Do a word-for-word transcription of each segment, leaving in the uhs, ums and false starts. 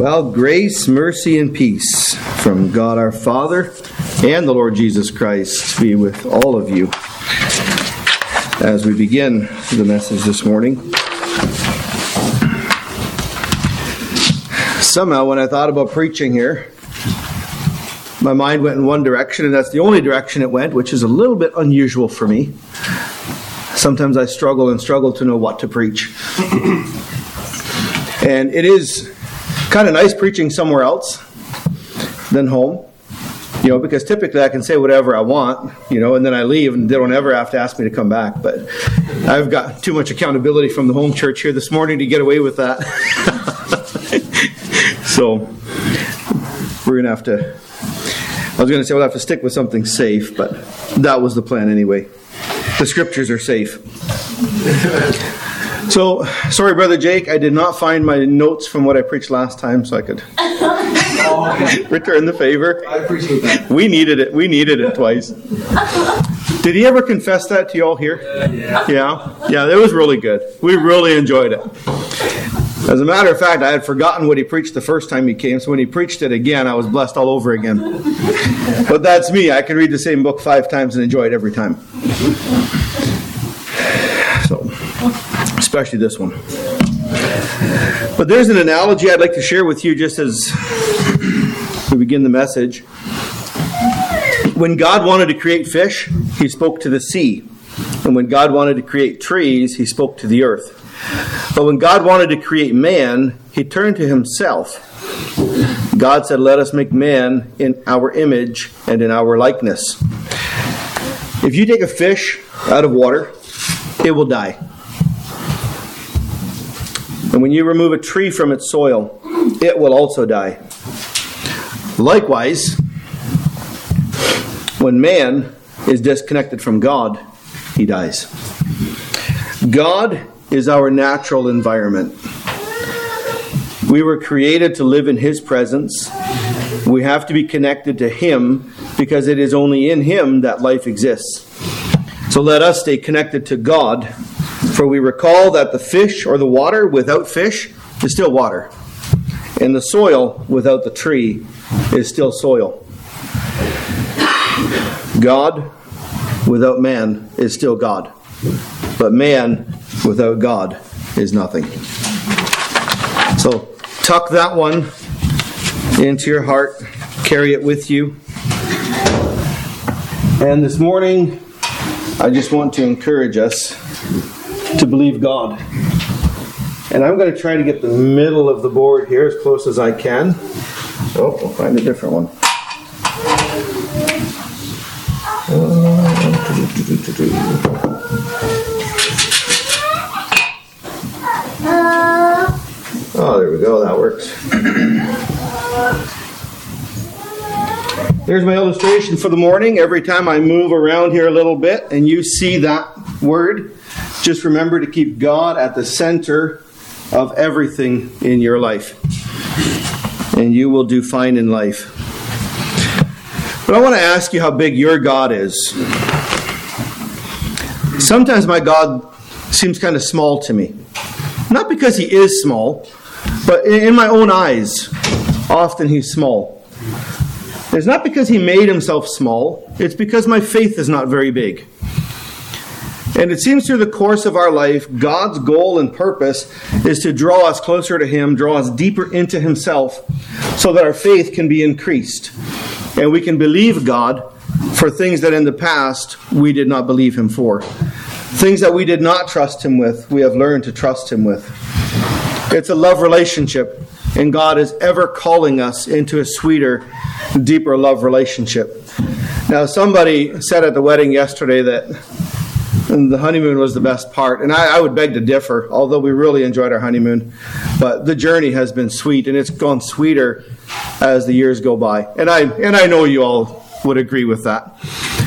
Well, grace, mercy, and peace from God our Father and the Lord Jesus Christ be with all of you as we begin the message this morning. Somehow, when I thought about preaching here, my mind went in one direction, and that's the only direction it went, which is a little bit unusual for me. Sometimes I struggle and struggle to know what to preach. And it is kind of nice preaching somewhere else than home, you know, because typically I can say whatever I want, you know, and then I leave and they don't ever have to ask me to come back. But I've got too much accountability from the home church here this morning to get away with that. So we're going to have to, I was going to say we'll have to stick with something safe, but that was the plan anyway. The scriptures are safe. So, sorry, Brother Jake, I did not find my notes from what I preached last time, so I could return the favor. I appreciate that. We needed it. We needed it twice. Did he ever confess that to you all here? Yeah. Yeah? Yeah, it was really good. We really enjoyed it. As a matter of fact, I had forgotten what he preached the first time he came, so when he preached it again, I was blessed all over again. But that's me. I can read the same book five times and enjoy it every time. So, especially this one. But there's an analogy I'd like to share with you just as we begin the message. When God wanted to create fish, he spoke to the sea. And when God wanted to create trees, he spoke to the earth. But when God wanted to create man, he turned to himself. God said, "Let us make man in our image and in our likeness." If you take a fish out of water, it will die. And when you remove a tree from its soil, it will also die. Likewise, when man is disconnected from God, he dies. God is our natural environment. We were created to live in his presence. We have to be connected to him because it is only in him that life exists. So let us stay connected to God, for we recall that the fish or the water without fish is still water, and the soil without the tree is still soil. God without man is still God, but man without God is nothing. So tuck that one into your heart, carry it with you. And this morning, I just want to encourage us to believe God. And I'm going to try to get the middle of the board here as close as I can. Oh, we'll find a different one. Oh, there we go. That works. Here's my illustration for the morning. Every time I move around here a little bit and you see that word, just remember to keep God at the center of everything in your life. And you will do fine in life. But I want to ask you how big your God is. Sometimes my God seems kind of small to me. Not because he is small, but in my own eyes, often he's small. It's not because he made himself small. It's because my faith is not very big. And it seems through the course of our life, God's goal and purpose is to draw us closer to him, draw us deeper into himself, so that our faith can be increased. And we can believe God for things that in the past we did not believe him for. Things that we did not trust him with, we have learned to trust him with. It's a love relationship, and God is ever calling us into a sweeter, deeper love relationship. Now, somebody said at the wedding yesterday that the honeymoon was the best part, and I, I would beg to differ, although we really enjoyed our honeymoon. But the journey has been sweet, and it's gone sweeter as the years go by. And I and I know you all would agree with that.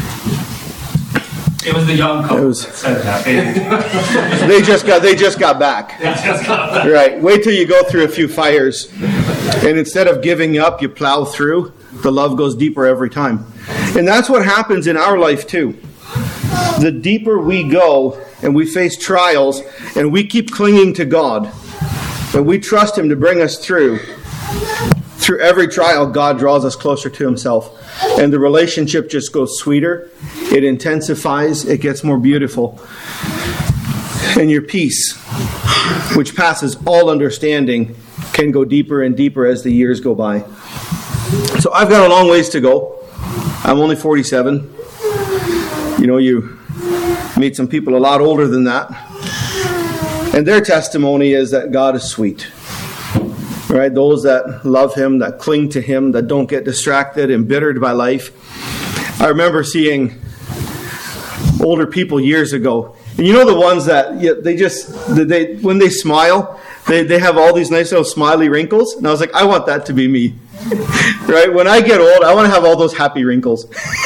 It was the young couple was, that said that. they just got they just got back. They just got back. Right. Wait till you go through a few fires, and instead of giving up, you plow through. The love goes deeper every time, and that's what happens in our life too. The deeper we go, and we face trials, and we keep clinging to God, and we trust him to bring us through, Through every trial, God draws us closer to himself. And the relationship just goes sweeter. It intensifies. It gets more beautiful. And your peace, which passes all understanding, can go deeper and deeper as the years go by. So I've got a long ways to go. I'm only forty-seven. You know, you meet some people a lot older than that. And their testimony is that God is sweet. Right? Those that love him, that cling to him, that don't get distracted, embittered by life. I remember seeing older people years ago. And you know the ones that yeah, they just, they when they smile, they, they have all these nice little smiley wrinkles. And I was like, I want that to be me. Right? When I get old, I want to have all those happy wrinkles.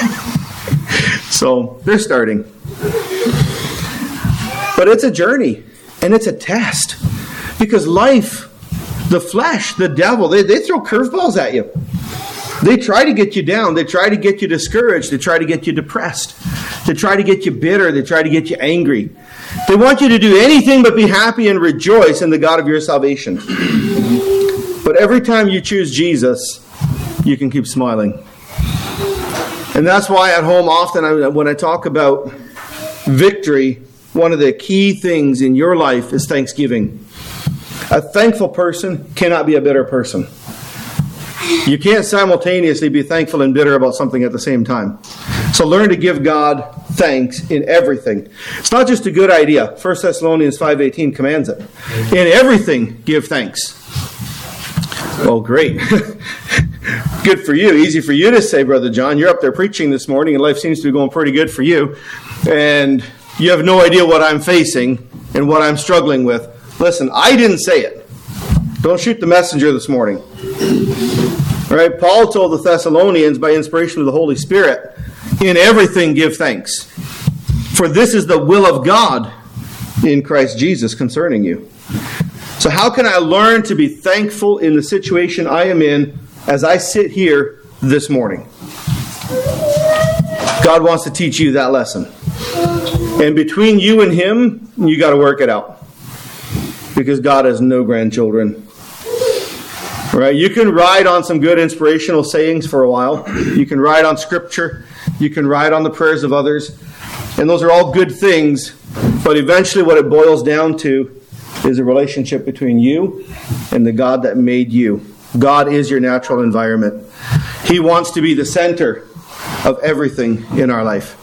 So they're starting. But it's a journey. And it's a test. Because life, the flesh, the devil, they, they throw curveballs at you. They try to get you down. They try to get you discouraged. They try to get you depressed. They try to get you bitter. They try to get you angry. They want you to do anything but be happy and rejoice in the God of your salvation. But every time you choose Jesus, you can keep smiling. And that's why at home often I, when I talk about victory, one of the key things in your life is thanksgiving. A thankful person cannot be a bitter person. You can't simultaneously be thankful and bitter about something at the same time. So learn to give God thanks in everything. It's not just a good idea. First Thessalonians five eighteen commands it. In everything, give thanks. Oh, great. Good for you. Easy for you to say, Brother John. You're up there preaching this morning and life seems to be going pretty good for you. And you have no idea what I'm facing and what I'm struggling with. Listen, I didn't say it. Don't shoot the messenger this morning. All right, Paul told the Thessalonians by inspiration of the Holy Spirit, in everything give thanks. For this is the will of God in Christ Jesus concerning you. So how can I learn to be thankful in the situation I am in as I sit here this morning? God wants to teach you that lesson. And between you and him, you got to work it out. Because God has no grandchildren. Right? You can ride on some good inspirational sayings for a while. You can ride on scripture. You can ride on the prayers of others. And those are all good things. But eventually what it boils down to is a relationship between you and the God that made you. God is your natural environment. He wants to be the center of everything in our life.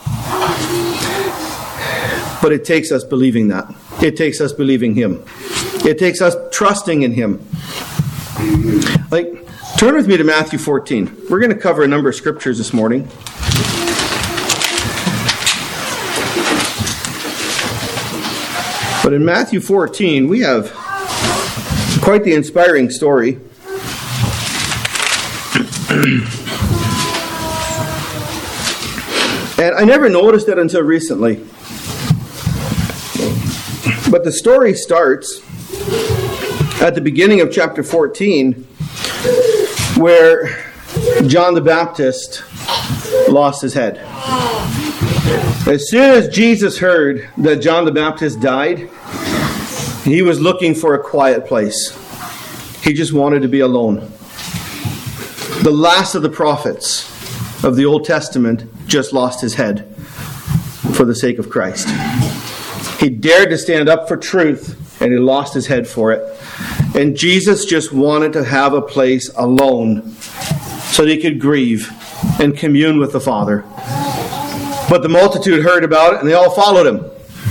But it takes us believing that. It takes us believing him. It takes us trusting in him. Like, turn with me to Matthew fourteen. We're going to cover a number of scriptures this morning. But in Matthew fourteen, we have quite the inspiring story. And I never noticed it until recently. But the story starts at the beginning of chapter fourteen, where John the Baptist lost his head. As soon as Jesus heard that John the Baptist died, he was looking for a quiet place. He just wanted to be alone. The last of the prophets of the Old Testament just lost his head for the sake of Christ. He dared to stand up for truth, and he lost his head for it. And Jesus just wanted to have a place alone so that he could grieve and commune with the Father. But the multitude heard about it, and they all followed him.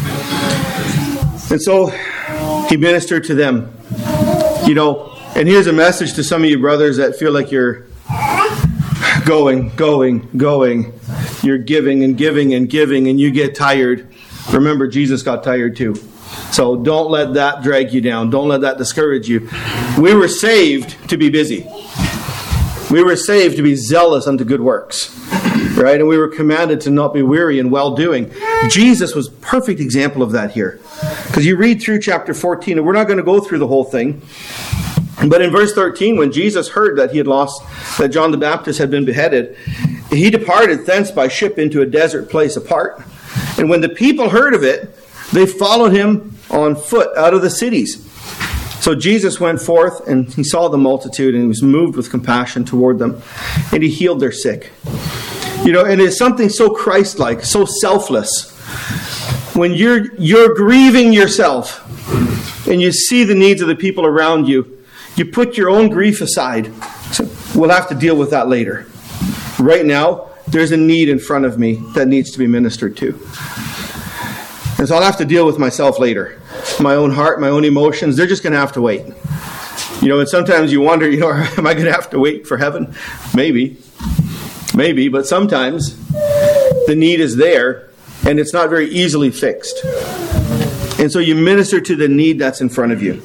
And so he ministered to them. You know, and here's a message to some of you brothers that feel like you're going, going, going. You're giving and giving and giving, and you get tired. Remember, Jesus got tired too. So don't let that drag you down. Don't let that discourage you. We were saved to be busy. We were saved to be zealous unto good works. Right? And we were commanded to not be weary in well-doing. Jesus was a perfect example of that here. Because you read through chapter fourteen, and we're not going to go through the whole thing. But in verse thirteen, when Jesus heard that he had lost, that John the Baptist had been beheaded, he departed thence by ship into a desert place apart. And when the people heard of it, they followed him on foot out of the cities. So Jesus went forth and he saw the multitude and he was moved with compassion toward them. And he healed their sick. You know, and it's something so Christ-like, so selfless. When you're you're grieving yourself and you see the needs of the people around you, you put your own grief aside. So we'll have to deal with that later. Right now, there's a need in front of me that needs to be ministered to. And so I'll have to deal with myself later. My own heart, my own emotions, they're just going to have to wait. You know, and sometimes you wonder, you know, am I going to have to wait for heaven? Maybe. Maybe, but sometimes the need is there and it's not very easily fixed. And so you minister to the need that's in front of you.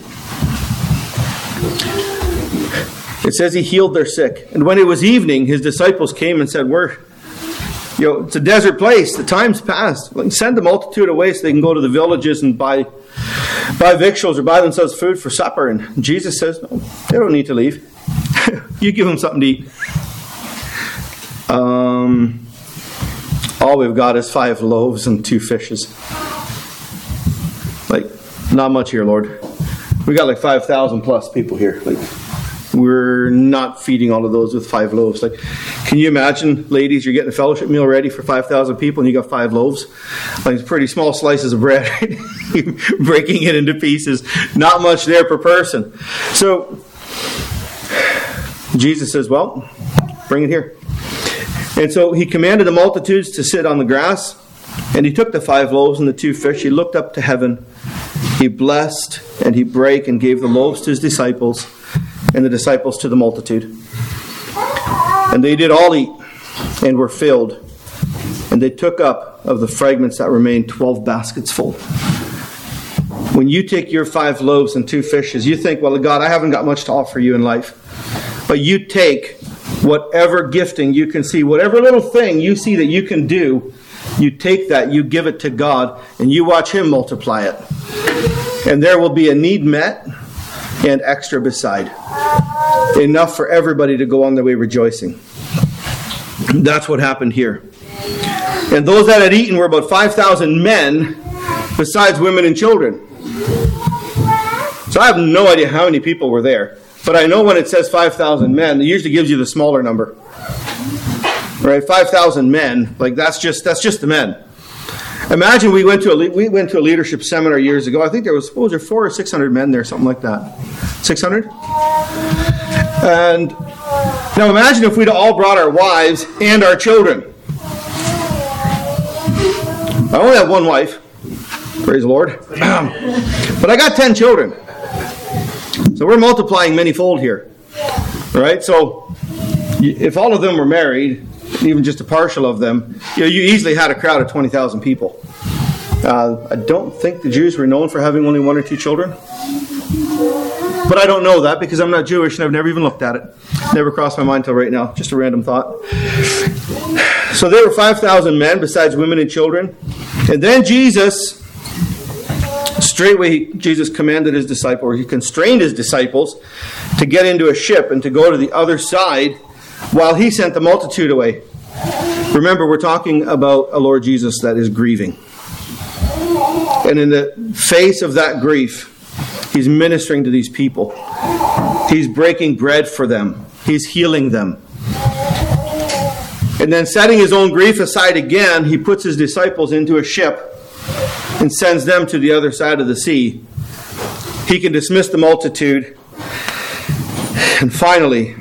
It says he healed their sick. And when it was evening, his disciples came and said, We're, you know, it's a desert place. The time's passed. Send the multitude away so they can go to the villages and buy, buy victuals or buy themselves food for supper. And Jesus says, no, they don't need to leave. You give them something to eat. Um, all we've got is five loaves and two fishes. Like, not much here, Lord. We got like five thousand plus people here. Like, we're not feeding all of those with five loaves. Like, can you imagine, ladies, you're getting a fellowship meal ready for five thousand people and you got five loaves? Like, pretty small slices of bread, right? Breaking it into pieces. Not much there per person. So, Jesus says, well, bring it here. And so he commanded the multitudes to sit on the grass, and he took the five loaves and the two fish. He looked up to heaven. He blessed, and he brake and gave the loaves to his disciples, and the disciples to the multitude. And they did all eat, and were filled. And they took up of the fragments that remained twelve baskets full. When you take your five loaves and two fishes, you think, well, God, I haven't got much to offer you in life. But you take whatever gifting you can see, whatever little thing you see that you can do, you take that, you give it to God, and you watch him multiply it. And there will be a need met and extra beside. Enough for everybody to go on their way rejoicing. That's what happened here. And those that had eaten were about five thousand men, besides women and children. So I have no idea how many people were there. But I know when it says five thousand men, it usually gives you the smaller number. Right? five thousand men, like that's just that's just the men. Imagine we went to a we went to a leadership seminar years ago. I think there was, what was there, four or six hundred men there, something like that. six hundred? And now imagine if we'd all brought our wives and our children. I only have one wife. Praise the Lord. But I got ten children. So we're multiplying many-fold here. All right? So if all of them were married, even just a partial of them, you know, you easily had a crowd of twenty thousand people. Uh, I don't think the Jews were known for having only one or two children. But I don't know that because I'm not Jewish and I've never even looked at it. Never crossed my mind till right now. Just a random thought. So there were five thousand men besides women and children. And then Jesus, straightway Jesus commanded his disciples, or he constrained his disciples to get into a ship and to go to the other side while he sent the multitude away. Remember, we're talking about a Lord Jesus that is grieving. And in the face of that grief, he's ministering to these people. He's breaking bread for them. He's healing them. And then setting his own grief aside again, he puts his disciples into a ship and sends them to the other side of the sea. He can dismiss the multitude. And finally,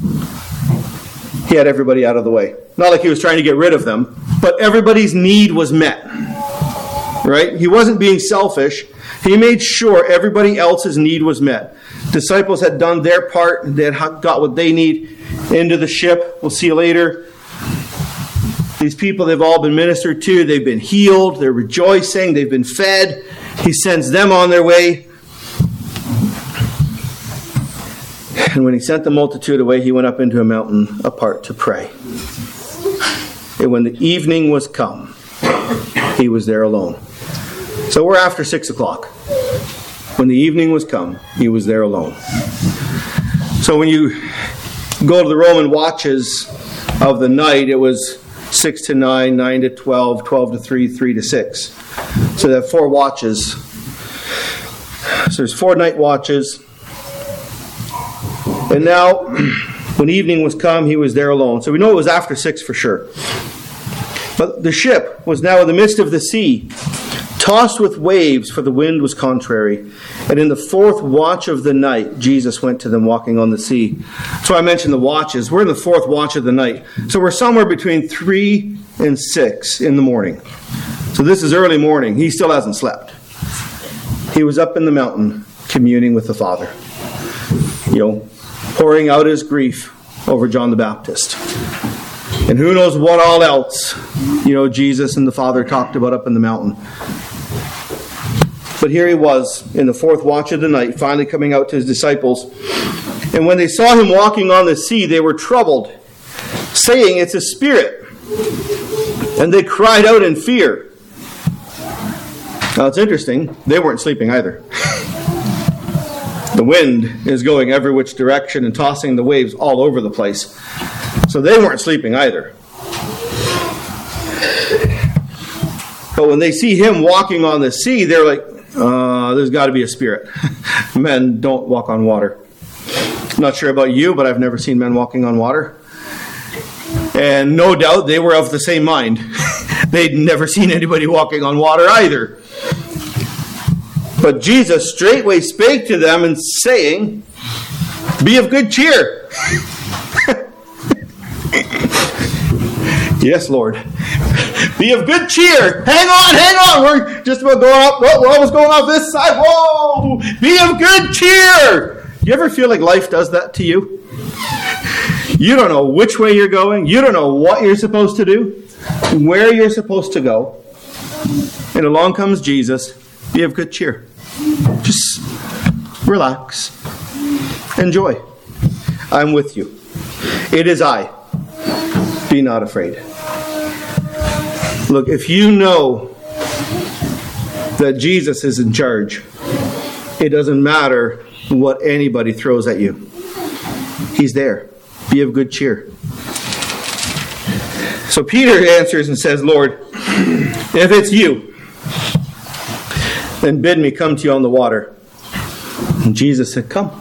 he had everybody out of the way. Not like he was trying to get rid of them, but everybody's need was met. Right? He wasn't being selfish. He made sure everybody else's need was met. Disciples had done their part. They had got what they need into the ship. We'll see you later. These people, they've all been ministered to. They've been healed. They're rejoicing. They've been fed. He sends them on their way. And when he sent the multitude away, he went up into a mountain apart to pray. And when the evening was come, he was there alone. So we're after six o'clock. When the evening was come, he was there alone. So when you go to the Roman watches of the night, it was six to nine, nine to twelve, twelve to three, three to six. So they have four watches. So there's four night watches. And now, when evening was come, he was there alone. So we know it was after six for sure. But the ship was now in the midst of the sea, tossed with waves, for the wind was contrary. And in the fourth watch of the night, Jesus went to them walking on the sea. So I mentioned the watches. We're in the fourth watch of the night. So we're somewhere between three and six in the morning. So this is early morning. He still hasn't slept. He was up in the mountain communing with the Father. You know, pouring out his grief over John the Baptist. And who knows what all else, you know, Jesus and the Father talked about up in the mountain. But here he was in the fourth watch of the night, finally coming out to his disciples. And when they saw him walking on the sea, they were troubled, saying, "It's a spirit." And they cried out in fear. Now it's interesting, they weren't sleeping either. The wind is going every which direction and tossing the waves all over the place. So they weren't sleeping either. But when they see him walking on the sea, they're like, uh, there's got to be a spirit. Men don't walk on water. I'm not sure about you, but I've never seen men walking on water. And no doubt they were of the same mind. They'd never seen anybody walking on water either. But Jesus straightway spake to them and saying, "Be of good cheer." Yes, Lord. Be of good cheer. Hang on, hang on. We're just about going up. Whoa, we're almost going off this side. Whoa. Be of good cheer. You ever feel like life does that to you? You don't know which way you're going. You don't know what you're supposed to do, where you're supposed to go. And along comes Jesus. Be of good cheer. Just relax. Enjoy. I'm with you. It is I. Be not afraid. Look, if you know that Jesus is in charge, it doesn't matter what anybody throws at you. He's there. Be of good cheer. So Peter answers and says, "Lord, if it's you, then bid me come to you on the water." And Jesus said, "Come."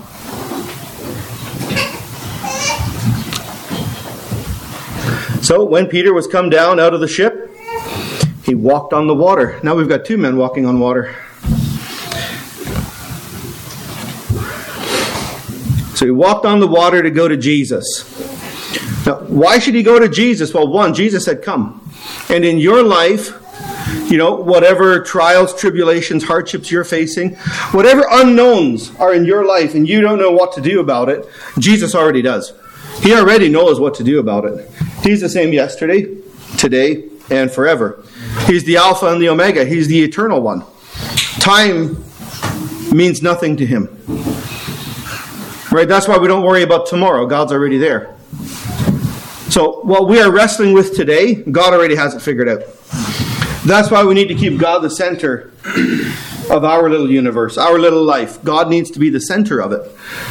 So when Peter was come down out of the ship, he walked on the water. Now we've got two men walking on water. So he walked on the water to go to Jesus. Now, why should he go to Jesus? Well, one, Jesus said, "Come." And in your life, you know, whatever trials, tribulations, hardships you're facing, whatever unknowns are in your life and you don't know what to do about it, Jesus already does. He already knows what to do about it. He's the same yesterday, today, and forever. He's the Alpha and the Omega. He's the eternal one. Time means nothing to him. Right? That's why we don't worry about tomorrow. God's already there. So what we are wrestling with today, God already has it figured out. That's why we need to keep God the center of our little universe, our little life. God needs to be the center of it.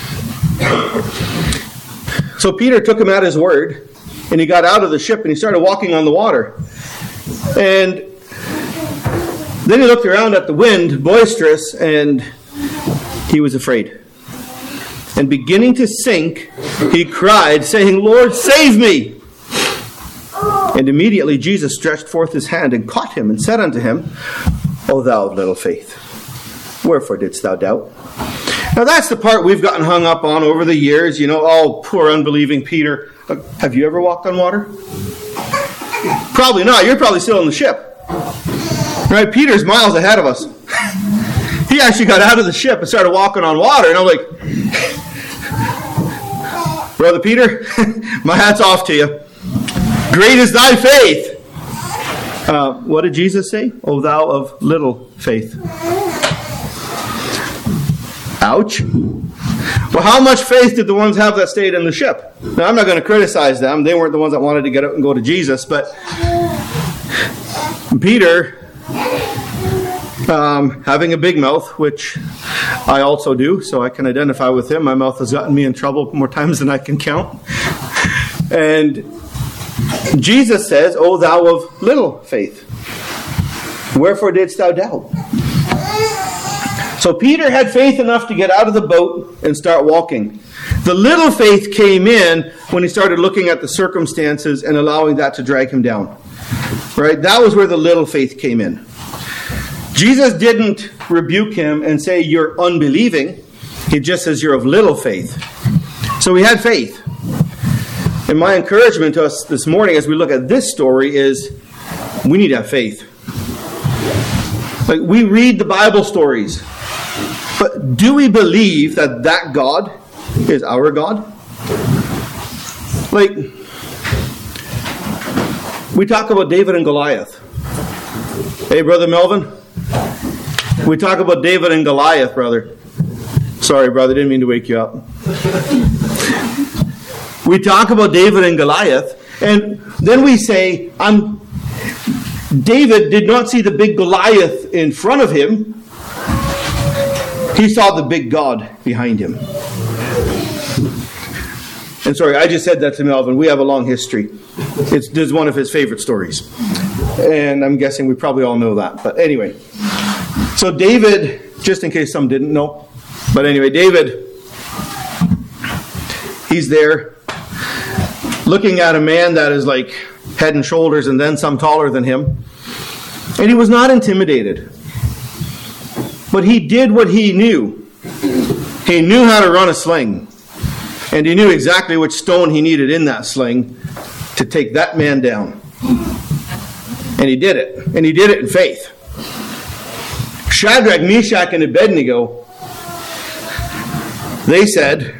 So Peter took him at his word, and he got out of the ship and he started walking on the water. And then he looked around at the wind, boisterous, and he was afraid. And beginning to sink, he cried, saying, "Lord, save me!" And immediately Jesus stretched forth his hand and caught him and said unto him, "O thou of little faith, wherefore didst thou doubt?" Now that's the part we've gotten hung up on over the years. You know, oh, poor unbelieving Peter. Have you ever walked on water? Probably not. You're probably still in the ship. Right? Peter's miles ahead of us. He actually got out of the ship and started walking on water. And I'm like, Brother Peter, my hat's off to you. Great is thy faith. Uh, what did Jesus say? O thou of little faith. Ouch. Well, how much faith did the ones have that stayed in the ship? Now, I'm not going to criticize them. They weren't the ones that wanted to get out and go to Jesus. But Peter, um, having a big mouth, which I also do, so I can identify with him. My mouth has gotten me in trouble more times than I can count. And Jesus says, "O thou of little faith, wherefore didst thou doubt?" So So Peter had faith enough to get out of the boat and start walking. The little faith came in when he started looking at the circumstances and allowing that to drag him down. Right? That was where the little faith came in. Jesus didn't rebuke him and say, you're unbelieving. He just says, you're of little faith. So he had faith. And my encouragement to us this morning as we look at this story is we need to have faith. Like, we read the Bible stories, but do we believe that that God is our God? Like, we talk about David and Goliath. Hey, Brother Melvin? We talk about David and Goliath, brother. Sorry, brother, didn't mean to wake you up. We talk about David and Goliath, and then we say, I'm, David did not see the big Goliath in front of him. He saw the big God behind him. And sorry, I just said that to Melvin. We have a long history. It's, it's one of his favorite stories. And I'm guessing we probably all know that. But anyway. So David, just in case some didn't know. But anyway, David, he's there looking at a man that is like head and shoulders and then some taller than him. And he was not intimidated. But he did what he knew. He knew how to run a sling. And he knew exactly which stone he needed in that sling to take that man down. And he did it. And he did it in faith. Shadrach, Meshach, and Abednego, they said,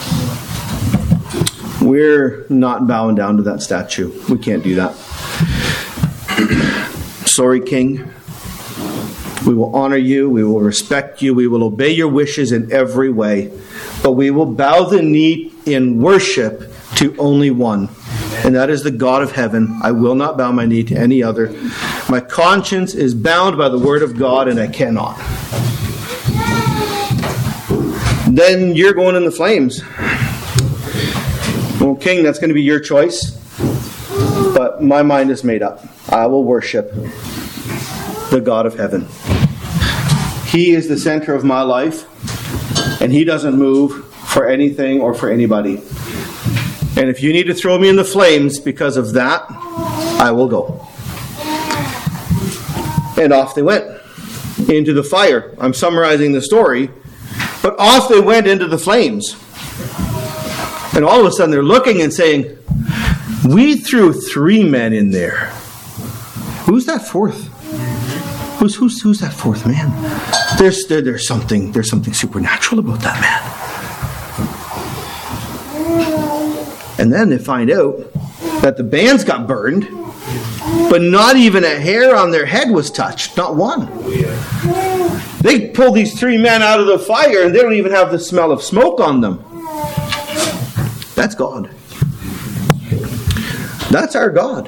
we're not bowing down to that statue. We can't do that. Sorry, King. We will honor you. We will respect you. We will obey your wishes in every way. But we will bow the knee in worship to only one. And that is the God of heaven. I will not bow my knee to any other. My conscience is bound by the word of God, and I cannot. Then you're going in the flames. Well, King, that's going to be your choice. But my mind is made up. I will worship the God of heaven. He is the center of my life, and He doesn't move for anything or for anybody. And if you need to throw me in the flames because of that, I will go. And off they went into the fire. I'm summarizing the story, but off they went into the flames. And all of a sudden they're looking and saying, we threw three men in there. Who's that fourth? Who's who's who's that fourth man? There's there, there's something there's something supernatural about that man. And then they find out that the bands got burned, but not even a hair on their head was touched, not one. They pull these three men out of the fire, and they don't even have the smell of smoke on them. That's God. That's our God.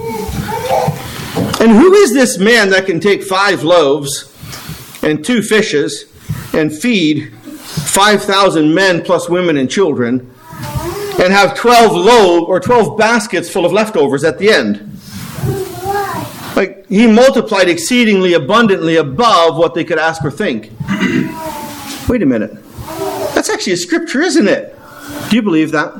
And who is this man that can take five loaves and two fishes and feed five thousand men plus women and children and have twelve loaves or twelve baskets full of leftovers at the end? Like, he multiplied exceedingly abundantly above what they could ask or think. Wait a minute. That's actually a scripture, isn't it? Do you believe that?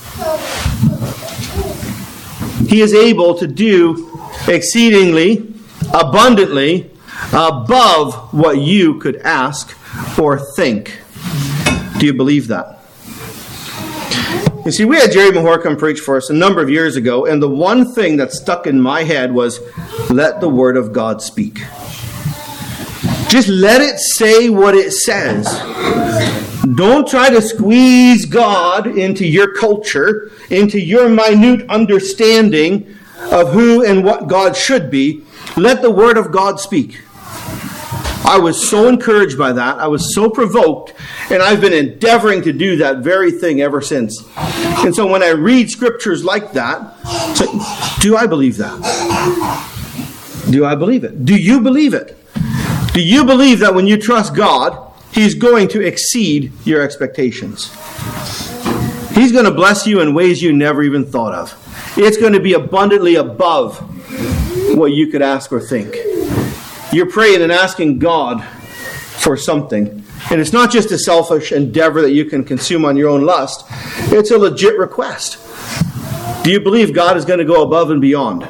He is able to do exceedingly, abundantly, above what you could ask or think. Do you believe that? You see, we had Jerry Mahor come preach for us a number of years ago, and the one thing that stuck in my head was, let the Word of God speak. Just let it say what it says. Don't try to squeeze God into your culture, into your minute understanding of who and what God should be. Let the Word of God speak. I was so encouraged by that. I was so provoked, and I've been endeavoring to do that very thing ever since. And so when I read scriptures like that, it's like, do I believe that? Do I believe it? Do you believe it? Do you believe that when you trust God, He's going to exceed your expectations? He's going to bless you in ways you never even thought of. It's going to be abundantly above what you could ask or think. You're praying and asking God for something. And it's not just a selfish endeavor that you can consume on your own lust. It's a legit request. Do you believe God is going to go above and beyond?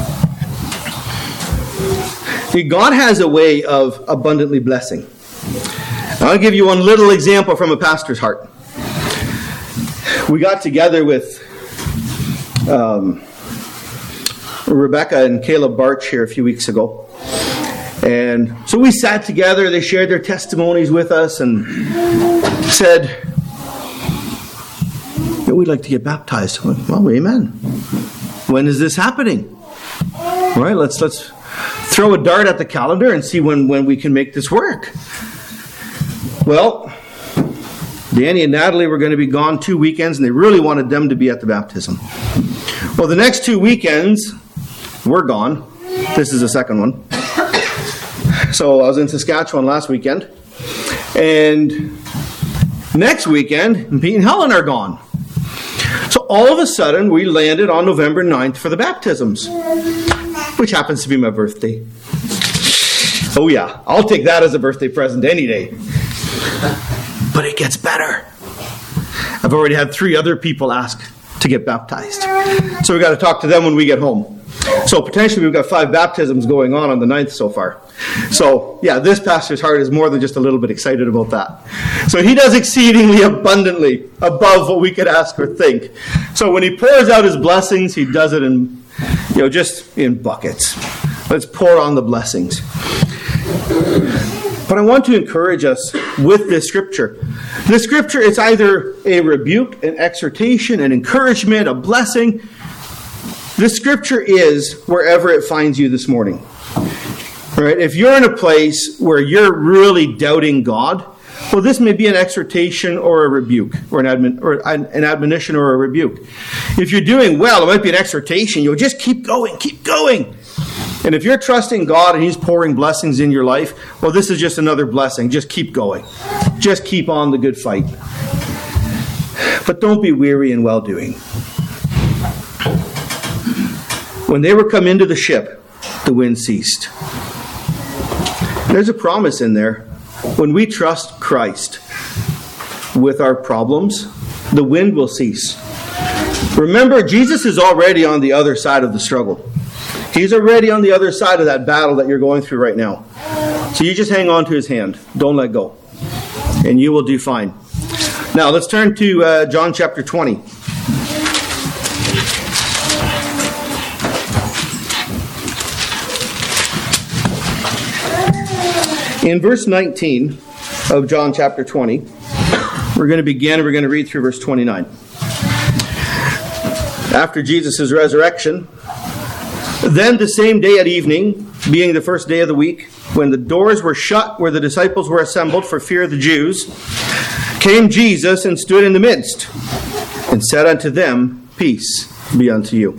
See, God has a way of abundantly blessing. I'll give you one little example from a pastor's heart. We got together with um, Rebecca and Caleb Barch here a few weeks ago. And so we sat together, they shared their testimonies with us and said, we'd like to get baptized. Well, amen. When is this happening? All right, let's let's throw a dart at the calendar and see when, when we can make this work. Well, Danny and Natalie were going to be gone two weekends and they really wanted them to be at the baptism. Well, the next two weekends, we're gone. This is the second one. So I was in Saskatchewan last weekend. And next weekend, Pete and Helen are gone. So all of a sudden, we landed on November ninth for the baptisms, which happens to be my birthday. Oh yeah, I'll take that as a birthday present any day. But it gets better. I've already had three other people ask to get baptized. So we've got to talk to them when we get home. So potentially we've got five baptisms going on on the ninth so far. So yeah, this pastor's heart is more than just a little bit excited about that. So he does exceedingly abundantly above what we could ask or think. So when he pours out his blessings, he does it in, you know, just in buckets. Let's pour on the blessings. But I want to encourage us with this scripture. The scripture is either a rebuke, an exhortation, an encouragement, a blessing. The scripture is wherever it finds you this morning. All right? If you're in a place where you're really doubting God, well, this may be an exhortation or a rebuke, or an, admon, or an admonition or a rebuke. If you're doing well, it might be an exhortation. You'll just keep going, keep going. And if you're trusting God and He's pouring blessings in your life, well, this is just another blessing. Just keep going. Just keep on the good fight. But don't be weary in well-doing. When they were come into the ship, the wind ceased. There's a promise in there. When we trust Christ with our problems, the wind will cease. Remember, Jesus is already on the other side of the struggle. He's already on the other side of that battle that you're going through right now. So you just hang on to His hand. Don't let go. And you will do fine. Now, let's turn to uh, John chapter twenty. In verse nineteen of John chapter twenty, we're going to begin, we're going to read through verse twenty-nine. After Jesus' resurrection, then the same day at evening, being the first day of the week, when the doors were shut where the disciples were assembled for fear of the Jews, came Jesus and stood in the midst, and said unto them, Peace be unto you.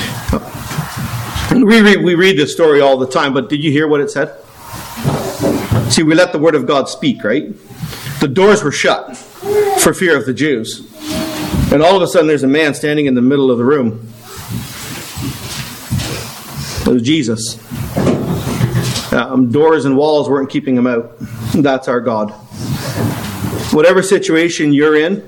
We read, we read this story all the time, but did you hear what it said? See, we let the Word of God speak, right? The doors were shut for fear of the Jews. And all of a sudden there's a man standing in the middle of the room. It was Jesus. Um, doors and walls weren't keeping him out. That's our God. Whatever situation you're in,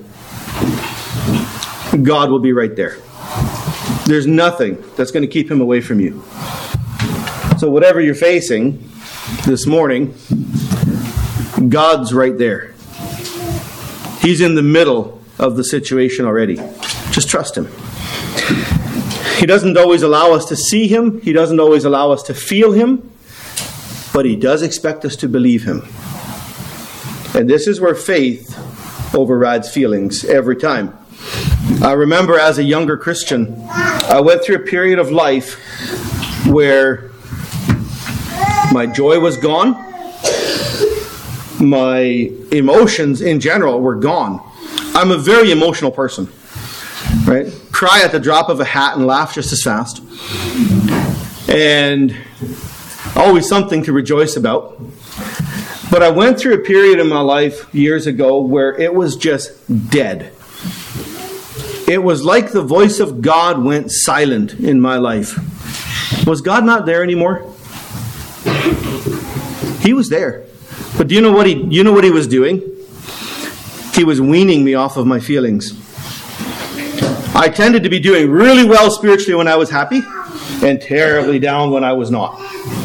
God will be right there. There's nothing that's going to keep Him away from you. So whatever you're facing this morning, God's right there. He's in the middle of the situation already. Just trust Him. He doesn't always allow us to see Him. He doesn't always allow us to feel Him. But He does expect us to believe Him. And this is where faith overrides feelings every time. I remember as a younger Christian, I went through a period of life where my joy was gone. My emotions in general were gone. I'm a very emotional person. Right? Cry at the drop of a hat and laugh just as fast. And always something to rejoice about. But I went through a period in my life years ago where it was just dead. It was like the voice of God went silent in my life. Was God not there anymore? He was there. But do you know what he, you know what he was doing? He was weaning me off of my feelings. I tended to be doing really well spiritually when I was happy and terribly down when I was not.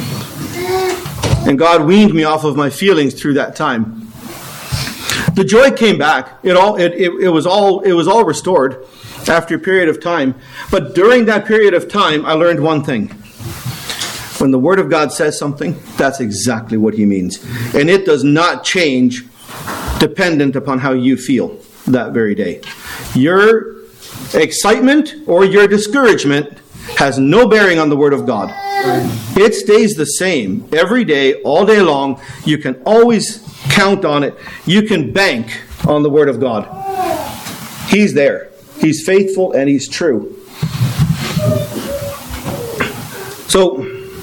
And God weaned me off of my feelings through that time. The joy came back. It all it, it, it was all it was all restored after a period of time. But during that period of time, I learned one thing. When the Word of God says something, that's exactly what He means. And it does not change dependent upon how you feel that very day. Your excitement or your discouragement has no bearing on the Word of God. It stays the same every day, all day long. You can always count on it. You can bank on the Word of God. He's there. He's faithful and He's true. So,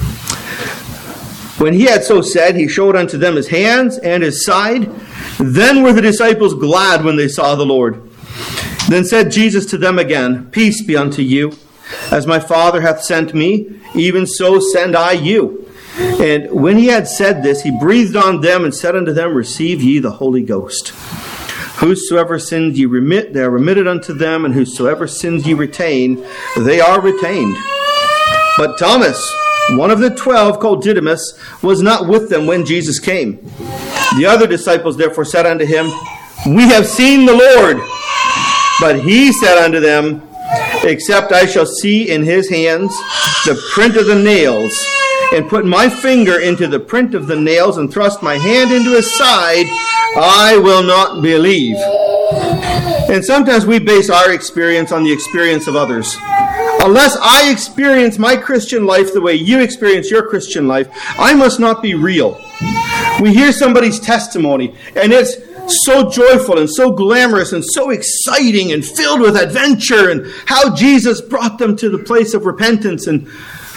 when He had so said, He showed unto them His hands and His side. Then were the disciples glad when they saw the Lord. Then said Jesus to them again, Peace be unto you. As my Father hath sent me, even so send I you. And when He had said this, He breathed on them and said unto them, Receive ye the Holy Ghost. Whosoever sins ye remit, they are remitted unto them, and whosoever sins ye retain, they are retained. But Thomas, one of the twelve, called Didymus, was not with them when Jesus came. The other disciples therefore said unto him, We have seen the Lord. But he said unto them, Except I shall see in his hands the print of the nails, and put my finger into the print of the nails, and thrust my hand into his side, I will not believe. And sometimes we base our experience on the experience of others. Unless I experience my Christian life the way you experience your Christian life, I must not be real. We hear somebody's testimony, and it's so joyful and so glamorous and so exciting and filled with adventure, and how Jesus brought them to the place of repentance. And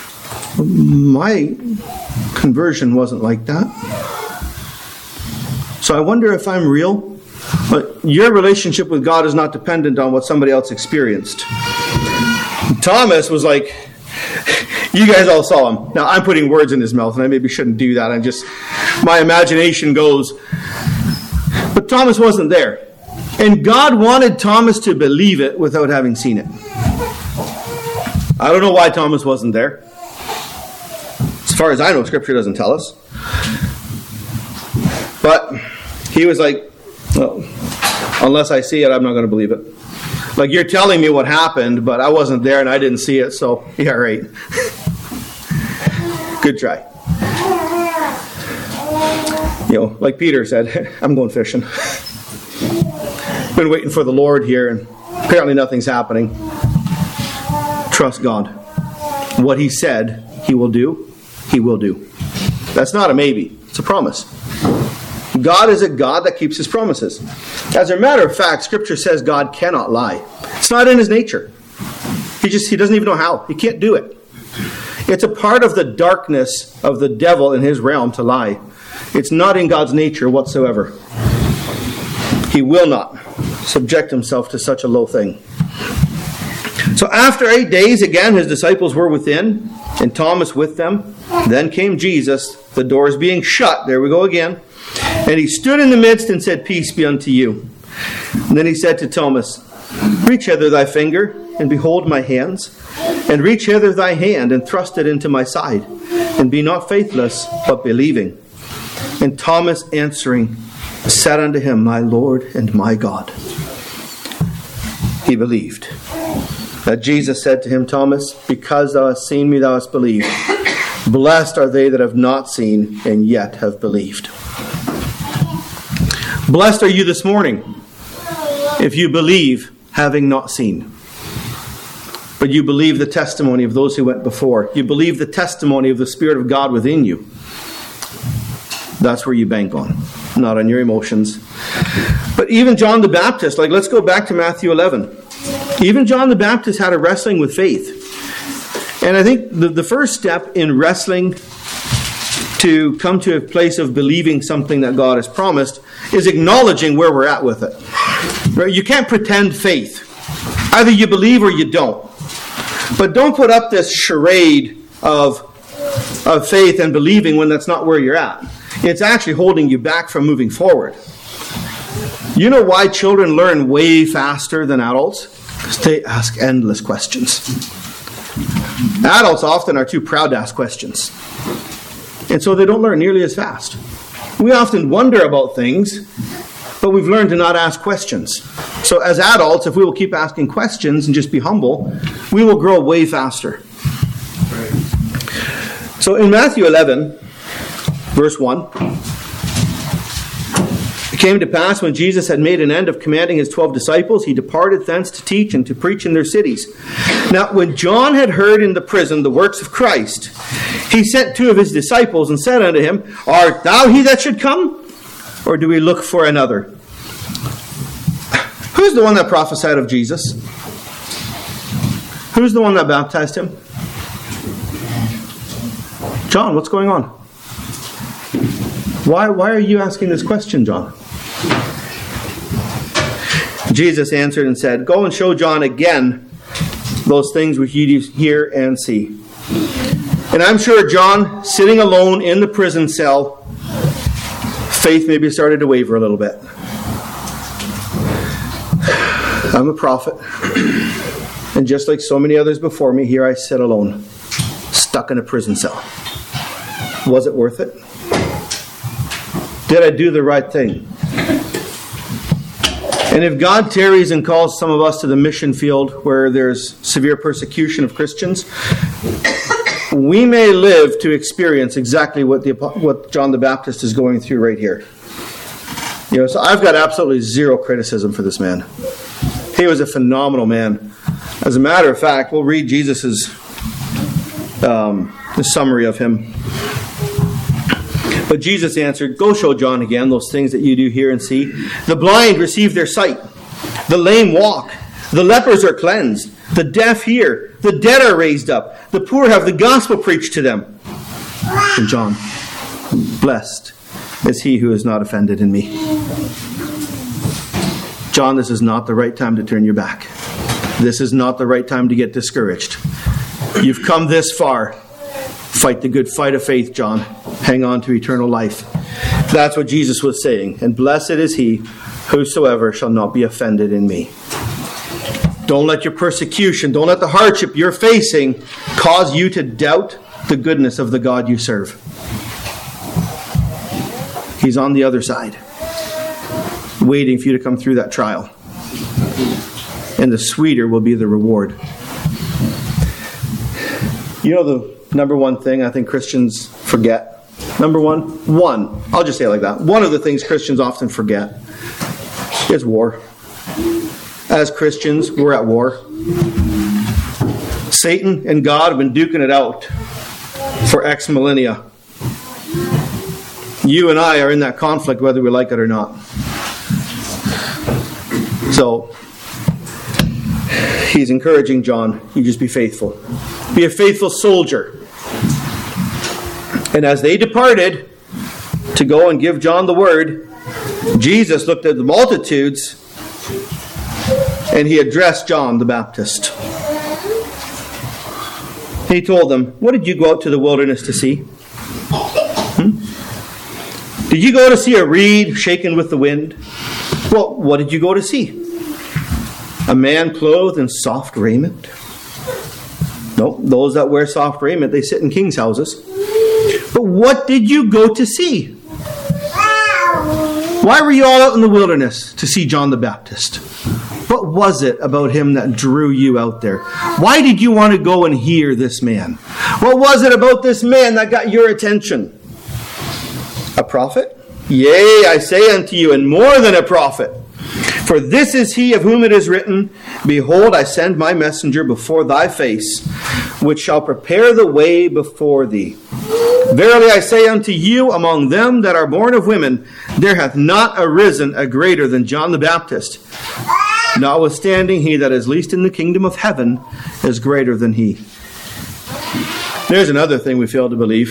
my conversion wasn't like that. So I wonder if I'm real. But your relationship with God is not dependent on what somebody else experienced. Thomas was like, you guys all saw him. Now I'm putting words in his mouth, and I maybe shouldn't do that. I just, my imagination goes. But Thomas wasn't there. And God wanted Thomas to believe it without having seen it. I don't know why Thomas wasn't there. As far as I know, Scripture doesn't tell us. But he was like, well, unless I see it, I'm not going to believe it. Like, you're telling me what happened, but I wasn't there and I didn't see it, so yeah, right. Good try. You know, like Peter said, I'm going fishing. Been waiting for the Lord here, and apparently nothing's happening. Trust God. What He said He will do, He will do. That's not a maybe. It's a promise. God is a God that keeps His promises. As a matter of fact, Scripture says God cannot lie. It's not in His nature. He just, He doesn't even know how. He can't do it. It's a part of the darkness of the devil in his realm to lie. It's not in God's nature whatsoever. He will not subject Himself to such a low thing. So after eight days, again, His disciples were within, and Thomas with them. Then came Jesus, the doors being shut. There we go again. And He stood in the midst and said, Peace be unto you. And then He said to Thomas, Reach hither thy finger, and behold my hands. And reach hither thy hand, and thrust it into my side. And be not faithless, but believing. And Thomas answering said unto Him, My Lord and my God. He believed. That Jesus said to him, Thomas, Because thou hast seen me, thou hast believed. Blessed are they that have not seen, and yet have believed. Blessed are you this morning, if you believe, having not seen. But you believe the testimony of those who went before. You believe the testimony of the Spirit of God within you. That's where you bank on, not on your emotions. But even John the Baptist, like let's go back to Matthew eleven. Even John the Baptist had a wrestling with faith. And I think the, the first step in wrestling to come to a place of believing something that God has promised is acknowledging where we're at with it. Right? You can't pretend faith. Either you believe or you don't. But don't put up this charade of, of faith and believing when that's not where you're at. It's actually holding you back from moving forward. You know why children learn way faster than adults? Because they ask endless questions. Adults often are too proud to ask questions. And so they don't learn nearly as fast. We often wonder about things, but we've learned to not ask questions. So as adults, if we will keep asking questions and just be humble, we will grow way faster. So in Matthew eleven, verse one, it came to pass when Jesus had made an end of commanding his twelve disciples, he departed thence to teach and to preach in their cities. Now when John had heard in the prison the works of Christ, he sent two of his disciples and said unto him, Art thou he that should come? Or do we look for another? Who's the one that prophesied of Jesus? Who's the one that baptized him? John, what's going on? Why, why are you asking this question, John? Jesus answered and said, Go and show John again those things which ye hear and see. And I'm sure John, sitting alone in the prison cell, faith maybe started to waver a little bit. I'm a prophet. And just like so many others before me, here I sit alone, stuck in a prison cell. Was it worth it? Did I do the right thing? And if God tarries and calls some of us to the mission field where there's severe persecution of Christians, we may live to experience exactly what the what John the Baptist is going through right here. You know, so I've got absolutely zero criticism for this man. He was a phenomenal man. As a matter of fact, we'll read Jesus's um, the summary of him. But Jesus answered, Go show John again those things that you do hear and see. The blind receive their sight. The lame walk. The lepers are cleansed. The deaf hear. The dead are raised up. The poor have the gospel preached to them. And John, blessed is he who is not offended in me. John, this is not the right time to turn your back. This is not the right time to get discouraged. You've come this far. Fight the good fight of faith, John. Hang on to eternal life. That's what Jesus was saying. And blessed is he whosoever shall not be offended in me. Don't let your persecution, don't let the hardship you're facing cause you to doubt the goodness of the God you serve. He's on the other side, waiting for you to come through that trial. And the sweeter will be the reward. You know the number one thing I think Christians forget? Number one? One. I'll just say it like that. One of the things Christians often forget is war. As Christians, we're at war. Satan and God have been duking it out for X millennia. You and I are in that conflict whether we like it or not. So, he's encouraging John, you just be faithful. Be a faithful soldier. And as they departed to go and give John the word, Jesus looked at the multitudes and he addressed John the Baptist. He told them, what did you go out to the wilderness to see? Hmm? Did you go to see a reed shaken with the wind? Well, what did you go to see? A man clothed in soft raiment? No, those that wear soft raiment, they sit in king's houses. But what did you go to see? Why were you all out in the wilderness to see John the Baptist? What was it about him that drew you out there? Why did you want to go and hear this man? What was it about this man that got your attention? A prophet? Yea, I say unto you, and more than a prophet. For this is he of whom it is written, Behold, I send my messenger before thy face, which shall prepare the way before thee. Verily I say unto you, among them that are born of women, there hath not arisen a greater than John the Baptist. Notwithstanding, he that is least in the kingdom of heaven is greater than he. There's another thing we fail to believe.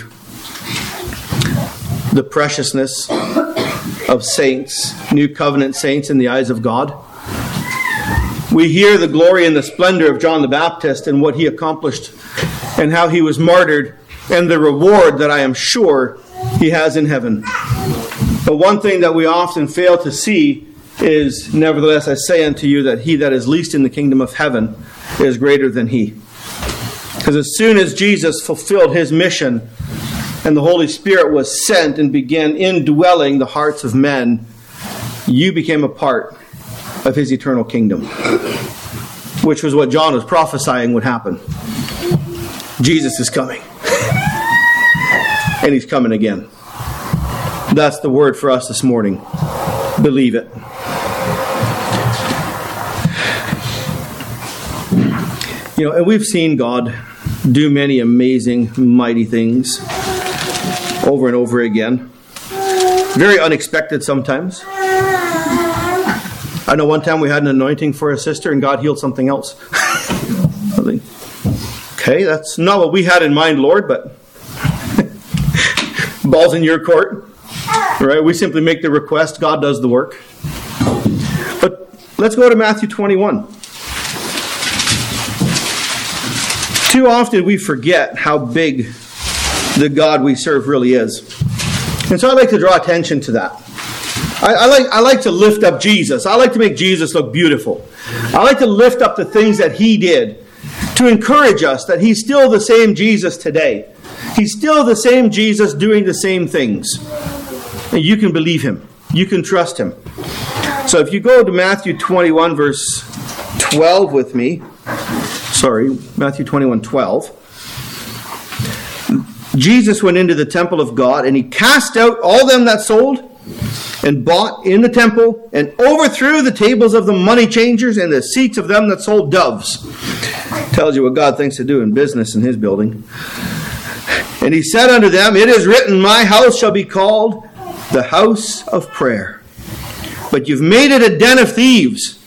The preciousness of saints, new covenant saints in the eyes of God. We hear the glory and the splendor of John the Baptist and what he accomplished and how he was martyred and the reward that I am sure he has in heaven. But one thing that we often fail to see is, nevertheless, I say unto you that he that is least in the kingdom of heaven is greater than he. Because as soon as Jesus fulfilled his mission and the Holy Spirit was sent and began indwelling the hearts of men, you became a part of his eternal kingdom, which was what John was prophesying would happen. Jesus is coming. And he's coming again. That's the word for us this morning. Believe it. You know, and we've seen God do many amazing, mighty things over and over again. Very unexpected sometimes. I know one time we had an anointing for a sister and God healed something else. I think, okay, that's not what we had in mind, Lord, but ball's in your court. Right? We simply make the request, God does the work. But let's go to Matthew twenty-one. Too often we forget how big the God we serve really is. And so I'd like to draw attention to that. I, I, like, I like to lift up Jesus. I like to make Jesus look beautiful. I like to lift up the things that he did to encourage us that he's still the same Jesus today. He's still the same Jesus doing the same things. And you can believe him. You can trust him. So if you go to Matthew twenty-one, verse twelve with me. Sorry, Matthew twenty-one, twelve. Jesus went into the temple of God, and he cast out all them that sold and bought in the temple, and overthrew the tables of the money changers and the seats of them that sold doves. Tells you what God thinks to do in business in his building. And he said unto them, It is written, My house shall be called the house of prayer. But you've made it a den of thieves.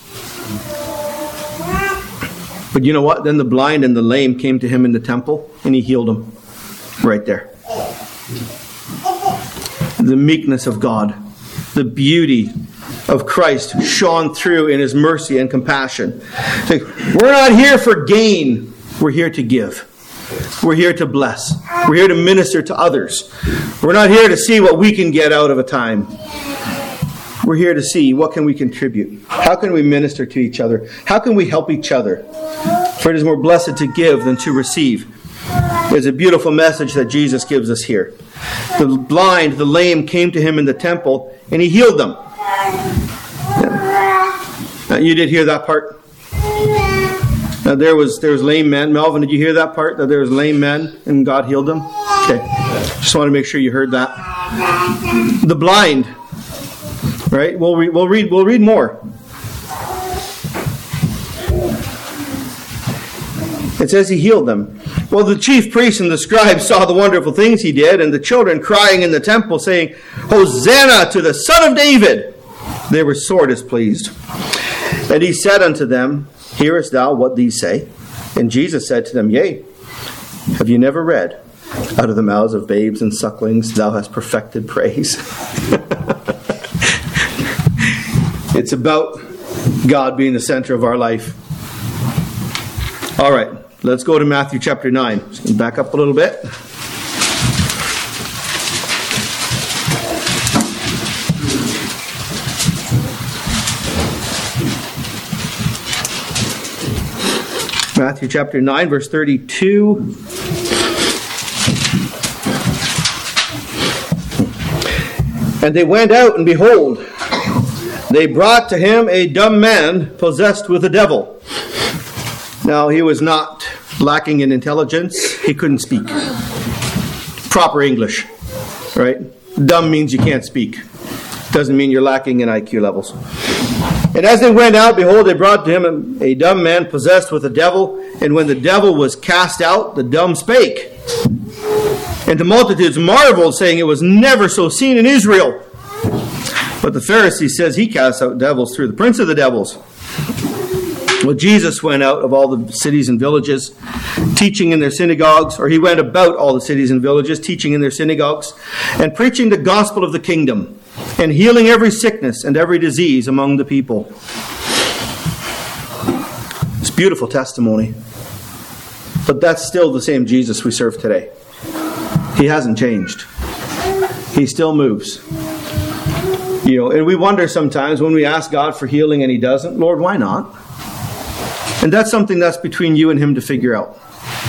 But you know what? Then the blind and the lame came to him in the temple, and he healed them. Right there. The meekness of God. The beauty of Christ shone through in his mercy and compassion. It's like, we're not here for gain. We're here to give. We're here to bless. We're here to minister to others. We're not here to see what we can get out of a time. We're here to see what can we contribute. How can we minister to each other? How can we help each other? For it is more blessed to give than to receive. There's a beautiful message that Jesus gives us here. The blind, the lame came to him in the temple, and he healed them. Now, you did hear that part? Now, there was there was lame men. Melvin, did you hear that part? That there was lame men, and God healed them? Okay. Just want to make sure you heard that. The blind. Right? We'll read, we'll read, we'll read more. It says he healed them. Well, the chief priests and the scribes saw the wonderful things he did, and the children crying in the temple, saying, Hosanna to the Son of David! They were sore displeased. And he said unto them, Hearest thou what these say? And Jesus said to them, Yea, have you never read, Out of the mouths of babes and sucklings thou hast perfected praise? It's about God being the center of our life. All right. Let's go to Matthew chapter nine. Just back up a little bit. Matthew chapter nine, verse thirty-two. And they went out, and behold, they brought to him a dumb man possessed with a devil. Now, he was not lacking in intelligence. He couldn't speak. Proper English, right? Dumb means you can't speak. Doesn't mean you're lacking in I Q levels. And as they went out, behold, they brought to him a dumb man possessed with a devil. And when the devil was cast out, the dumb spake. And the multitudes marveled, saying, It was never so seen in Israel. But the Pharisee says he casts out devils through the prince of the devils. Well, Jesus went out of all the cities and villages, teaching in their synagogues, or he went about all the cities and villages, teaching in their synagogues, and preaching the gospel of the kingdom, and healing every sickness and every disease among the people. It's beautiful testimony. But that's still the same Jesus we serve today. He hasn't changed. He still moves. You know, and we wonder sometimes when we ask God for healing and He doesn't, Lord, why not? And that's something that's between you and Him to figure out.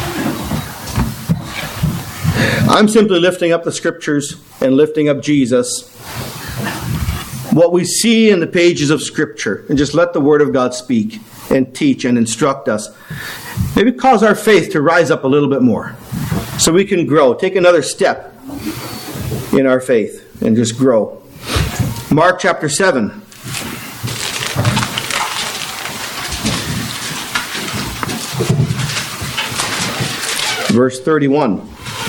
I'm simply lifting up the Scriptures and lifting up Jesus. What we see in the pages of Scripture, and just let the Word of God speak and teach and instruct us. Maybe cause our faith to rise up a little bit more so we can grow. Take another step in our faith and just grow. Mark chapter seven. Verse thirty-one.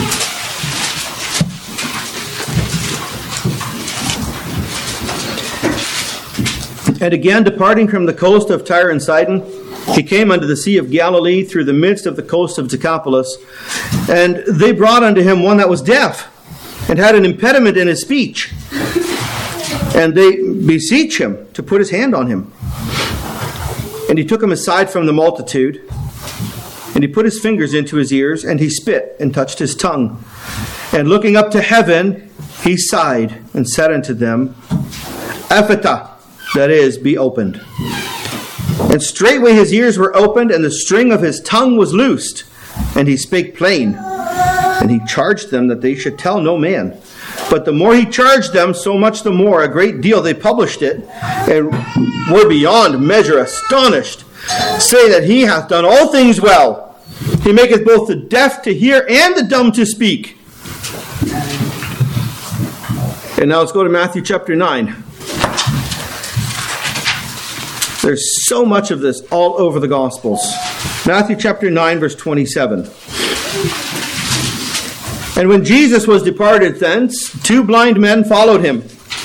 And again, departing from the coast of Tyre and Sidon, he came unto the Sea of Galilee through the midst of the coast of Decapolis. And they brought unto him one that was deaf, and had an impediment in his speech. And they beseech him to put his hand on him. And he took him aside from the multitude, and he put his fingers into his ears, and he spit, and touched his tongue. And looking up to heaven, he sighed, and said unto them, Ephata, that is, be opened. And straightway his ears were opened, and the string of his tongue was loosed, and he spake plain. And he charged them that they should tell no man. But the more he charged them, so much the more, a great deal they published it, and were beyond measure astonished, saying that he hath done all things well. He maketh both the deaf to hear and the dumb to speak. And now let's go to Matthew chapter nine. There's so much of this all over the Gospels. Matthew chapter nine, verse twenty-seven. And when Jesus was departed thence, two blind men followed him.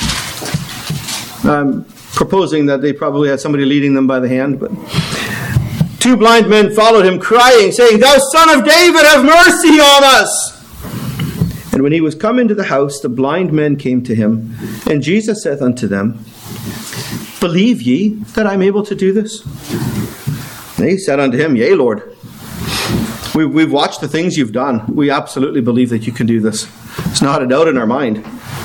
I'm proposing that they probably had somebody leading them by the hand, but two blind men followed him, crying, saying, Thou Son of David, have mercy on us! And when he was come into the house, the blind men came to him, and Jesus saith unto them, Believe ye that I am able to do this? And they said unto him, Yea, Lord. We've, we've watched the things you've done. We absolutely believe that you can do this. It's not a doubt in our mind.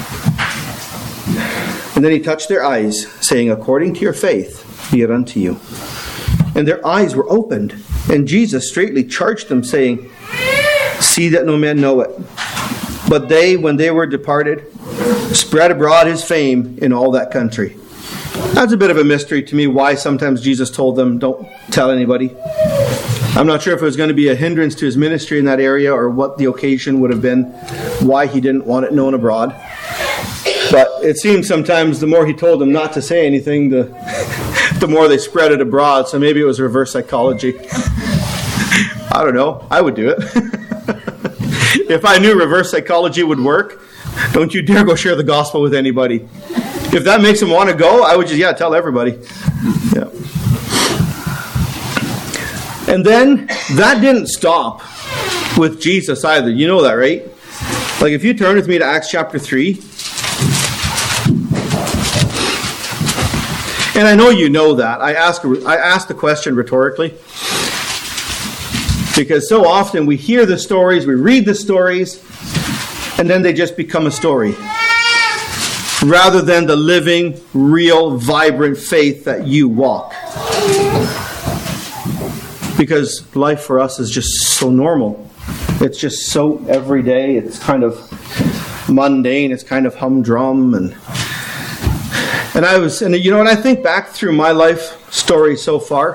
And then he touched their eyes, saying, According to your faith be it unto you. And their eyes were opened. And Jesus straightly charged them, saying, See that no man know it. But they, when they were departed, spread abroad his fame in all that country. That's a bit of a mystery to me why sometimes Jesus told them, don't tell anybody. I'm not sure if it was going to be a hindrance to his ministry in that area or what the occasion would have been, why he didn't want it known abroad. But it seems sometimes the more he told them not to say anything, the, the more they spread it abroad. So maybe it was reverse psychology. I don't know. I would do it. If I knew reverse psychology would work, don't you dare go share the gospel with anybody. If that makes them want to go, I would just, yeah, tell everybody. Yeah. And then that didn't stop with Jesus either. You know that, right? Like if you turn with me to Acts chapter three. And I know you know that. I ask, I ask the question rhetorically. Because so often we hear the stories, we read the stories, and then they just become a story. Rather than the living, real, vibrant faith that you walk. Because life for us is just so normal. It's just so everyday. It's kind of mundane. It's kind of humdrum. And and I was, and you know, when I think back through my life story so far,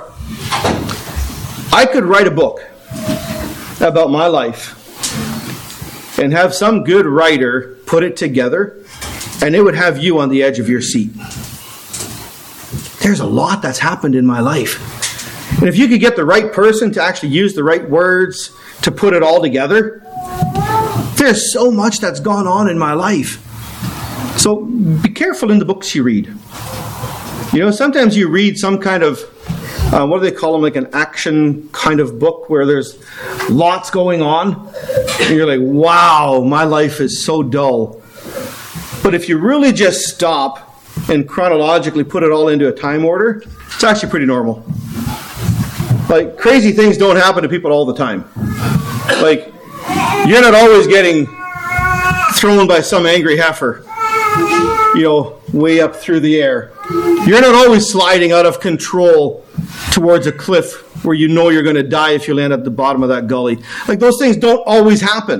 I could write a book about my life and have some good writer put it together, and it would have you on the edge of your seat. There's a lot that's happened in my life. And if you could get the right person to actually use the right words to put it all together, there's so much that's gone on in my life. So be careful in the books you read. You know, sometimes you read some kind of, uh, what do they call them, like an action kind of book where there's lots going on. And you're like, wow, my life is so dull. But if you really just stop and chronologically put it all into a time order, it's actually pretty normal. Like, crazy things don't happen to people all the time. Like, you're not always getting thrown by some angry heifer, you know, way up through the air. You're not always sliding out of control towards a cliff where you know you're going to die if you land at the bottom of that gully. Like, those things don't always happen.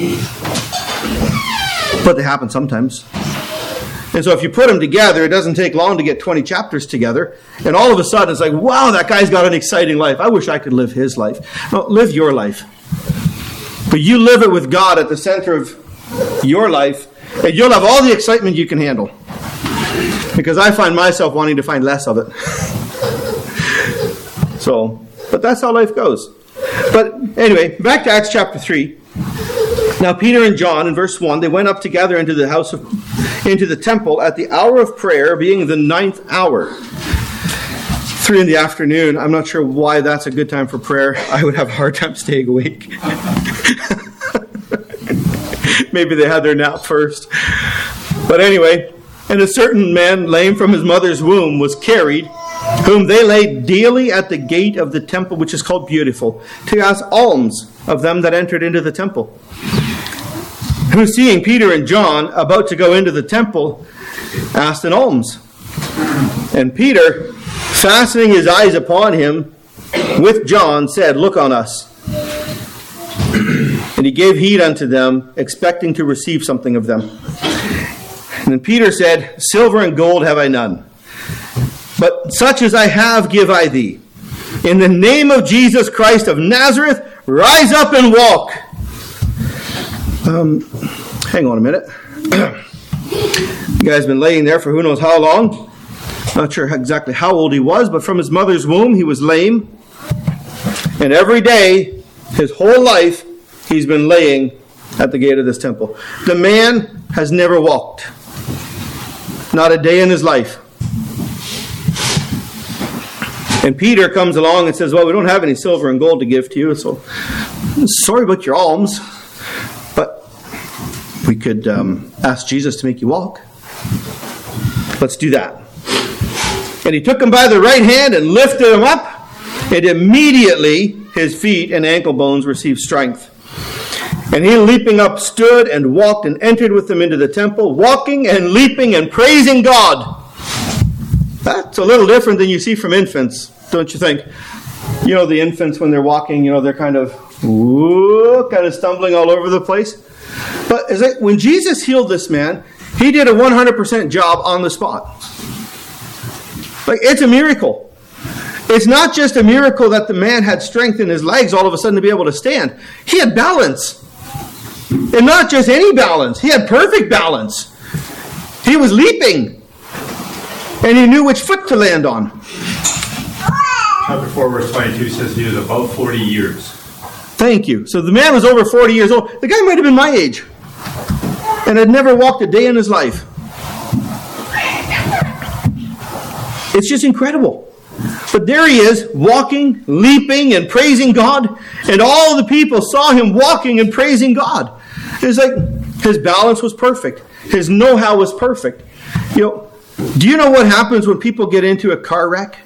But they happen sometimes. And so if you put them together, it doesn't take long to get twenty chapters together. And all of a sudden, it's like, wow, that guy's got an exciting life. I wish I could live his life. No, live your life. But you live it with God at the center of your life, and you'll have all the excitement you can handle. Because I find myself wanting to find less of it. So, but that's how life goes. But anyway, back to Acts chapter three. Now Peter and John, in verse one, they went up together into the house of, into the temple at the hour of prayer, being the ninth hour. Three in the afternoon. I'm not sure why that's a good time for prayer. I would have a hard time staying awake. Maybe they had their nap first. But anyway, and a certain man, lame from his mother's womb, was carried, whom they laid daily at the gate of the temple, which is called Beautiful, to ask alms of them that entered into the temple. Who, seeing Peter and John about to go into the temple, asked an alms. And Peter, fastening his eyes upon him with John, said, Look on us. And he gave heed unto them, expecting to receive something of them. And then Peter said, Silver and gold have I none, but such as I have give I thee. In the name of Jesus Christ of Nazareth, rise up and walk. Um, hang on a minute. The guy's been laying there for who knows how long. Not sure exactly how old he was, but from his mother's womb he was lame. And every day, his whole life, he's been laying at the gate of this temple. The man has never walked. Not a day in his life. And Peter comes along and says, well, we don't have any silver and gold to give to you, so sorry about your alms, but we could um, ask Jesus to make you walk. Let's do that. And he took him by the right hand and lifted him up, and immediately his feet and ankle bones received strength. And he, leaping up, stood and walked and entered with them into the temple, walking and leaping and praising God. That's a little different than you see from infants, don't you think? You know, the infants, when they're walking, you know, they're kind of, whoa, kind of stumbling all over the place. But is it, when Jesus healed this man, he did a one hundred percent job on the spot. Like, it's a miracle. It's not just a miracle that the man had strength in his legs all of a sudden to be able to stand. He had balance. And not just any balance. He had perfect balance. He was leaping. And he knew which foot to land on. Chapter four, verse twenty-two says he was about forty years. Thank you. So the man was over forty years old. The guy might have been my age. And had never walked a day in his life. It's just incredible. But there he is, walking, leaping, and praising God. And all the people saw him walking and praising God. It's like his balance was perfect. His know-how was perfect. You know, do you know what happens when people get into a car wreck?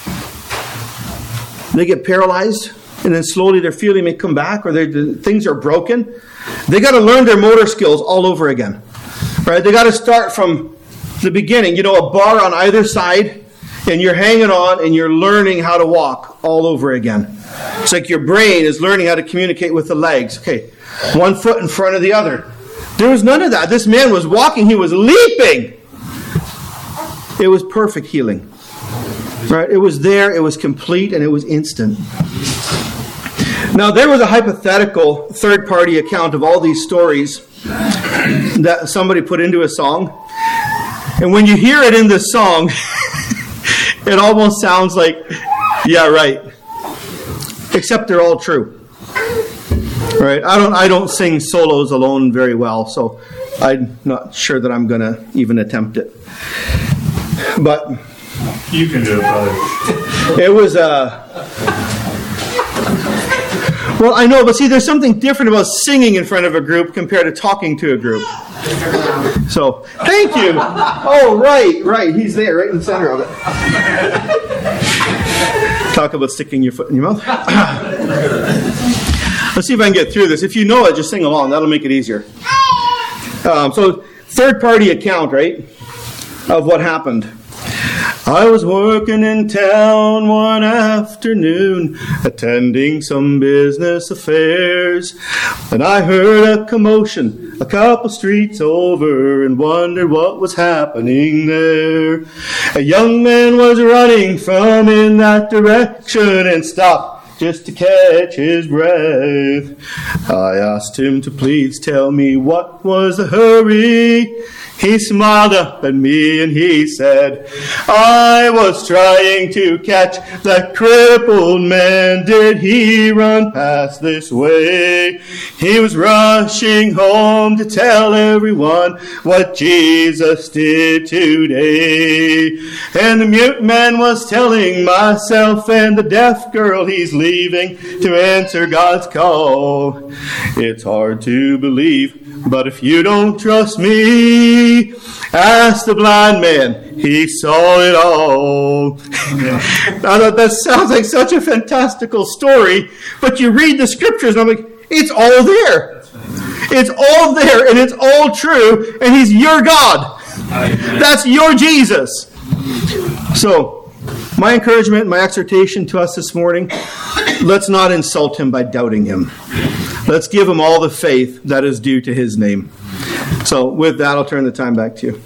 They get paralyzed, and then slowly their feeling may come back, or their things are broken. They got to learn their motor skills all over again. Right? They got to start from the beginning. You know, a bar on either side, and you're hanging on, and you're learning how to walk all over again. It's like your brain is learning how to communicate with the legs. Okay, one foot in front of the other. There was none of that. This man was walking. He was leaping. It was perfect healing. Right? It was there. It was complete, and it was instant. Now, there was a hypothetical third-party account of all these stories that somebody put into a song. And when you hear it in the song, it almost sounds like, yeah, right. Except they're all true. Right? I don't I don't sing solos alone very well, so I'm not sure that I'm going to even attempt it. But You can do it, brother. it was a... Uh, well, I know, but see, there's something different about singing in front of a group compared to talking to a group. So, thank you. Oh, right, right. He's there, right in the center of it. Talk about sticking your foot in your mouth. Let's see if I can get through this. If you know it, just sing along. That'll make it easier. Um, so, third-party account, right, of what happened. I was working in town one afternoon, attending some business affairs, and I heard a commotion a couple streets over and wondered what was happening there. A young man was running from in that direction and stopped just to catch his breath. I asked him to please tell me what was the hurry. He smiled up at me and he said, I was trying to catch that crippled man. Did he run past this way? He was rushing home to tell everyone what Jesus did today. And the mute man was telling myself and the deaf girl he's leaving to answer God's call. It's hard to believe, but if you don't trust me, ask the blind man. He saw it all. I thought that sounds like such a fantastical story, but you read the scriptures and I'm like, it's all there. It's all there and it's all true, and he's your God. That's your Jesus. So, my encouragement, my exhortation to us this morning, let's not insult him by doubting him. Let's give him all the faith that is due to his name. So with that, I'll turn the time back to you.